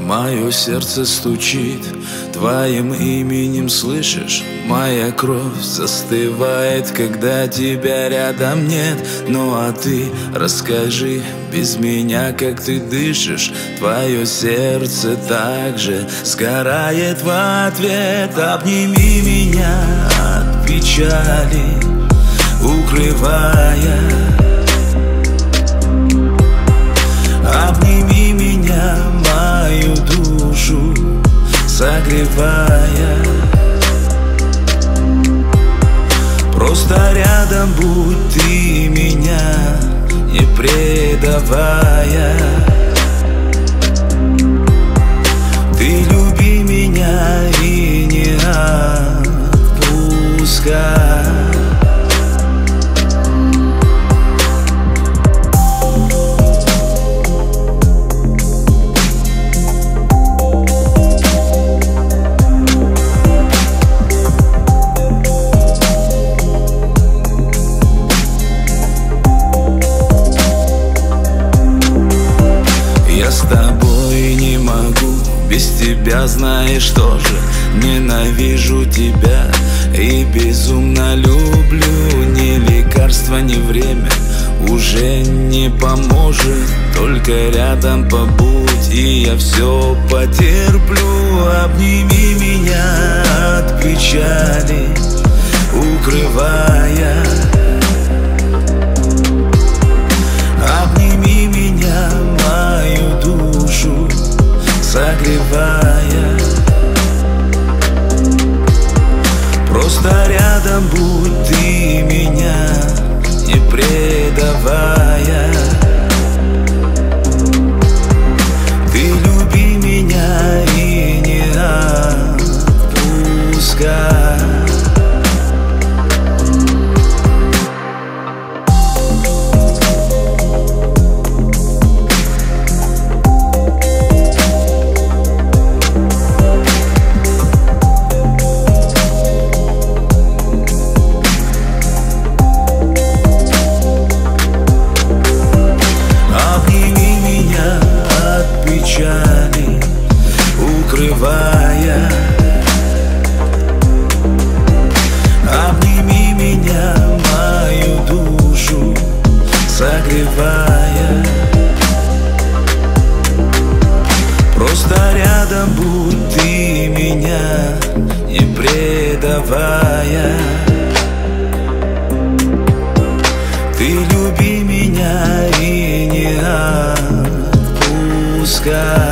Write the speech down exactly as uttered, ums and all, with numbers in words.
Мое сердце стучит твоим именем, слышишь? Моя кровь застывает, когда тебя рядом нет. Ну а ты расскажи без меня, как ты дышишь. Твое сердце также сгорает в ответ. Обними меня от печали, укрывая. Обними меня, мою душу согревая. Просто рядом будь ты, меня не предавая. Ты люби меня и не отпускай. Я с тобой не могу, без тебя знаешь тоже. Ненавижу тебя и безумно люблю. Ни лекарство, ни время уже не поможет. Только рядом побудь, и я все потерплю. Обними меня от печали, укрывая. Обними меня, мою душу согревая. Просто рядом будь ты, меня не предавая. Ты люби меня и не отпускай. Укрывая. Обними меня, мою душу согревая. Просто рядом будь ты, меня не предавая. Ты люби меня и не отпускай.